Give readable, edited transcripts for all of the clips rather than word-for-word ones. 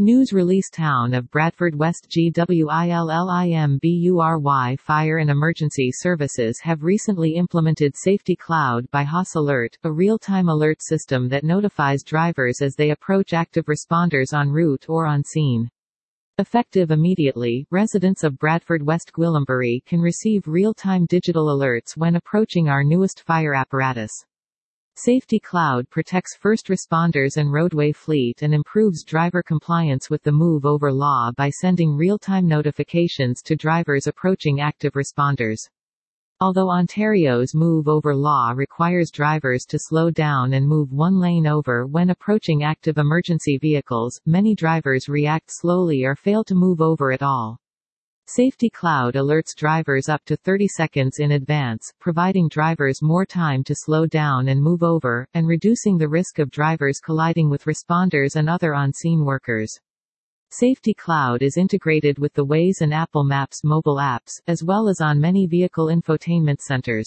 News release Town of Bradford West GWILLIMBURY Fire and Emergency Services have recently implemented Safety Cloud by Haas Alert, a real-time alert system that notifies drivers as they approach active responders en route or on scene. Effective immediately, residents of Bradford West Gwillimbury can receive real-time digital alerts when approaching our newest fire apparatus. Safety Cloud protects first responders and roadway fleet and improves driver compliance with the Move Over law by sending real-time notifications to drivers approaching active responders. Although Ontario's Move Over law requires drivers to slow down and move one lane over when approaching active emergency vehicles, many drivers react slowly or fail to move over at all. Safety Cloud alerts drivers up to 30 seconds in advance, providing drivers more time to slow down and move over, and reducing the risk of drivers colliding with responders and other on-scene workers. Safety Cloud is integrated with the Waze and Apple Maps mobile apps, as well as on many vehicle infotainment centers.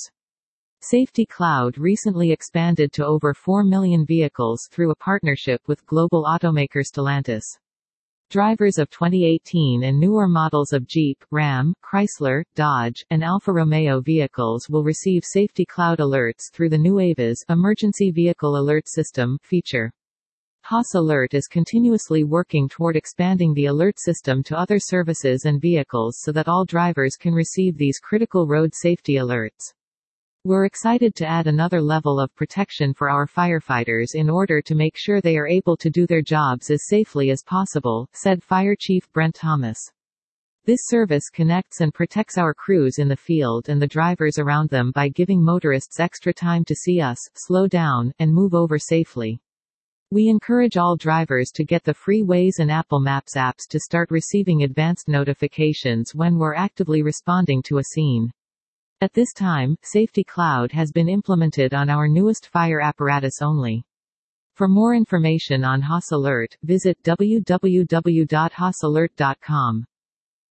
Safety Cloud recently expanded to over 4 million vehicles through a partnership with global automaker Stellantis. Drivers of 2018 and newer models of Jeep, Ram, Chrysler, Dodge, and Alfa Romeo vehicles will receive Safety Cloud alerts through the new AVAS Emergency Vehicle Alert System feature. Haas Alert is continuously working toward expanding the alert system to other services and vehicles so that all drivers can receive these critical road safety alerts. We're excited to add another level of protection for our firefighters in order to make sure they are able to do their jobs as safely as possible, said Fire Chief Brent Thomas. This service connects and protects our crews in the field and the drivers around them by giving motorists extra time to see us, slow down, and move over safely. We encourage all drivers to get the free Waze and Apple Maps apps to start receiving advanced notifications when we're actively responding to a scene. At this time, Safety Cloud has been implemented on our newest fire apparatus only. For more information on Haas Alert, visit www.haasalert.com.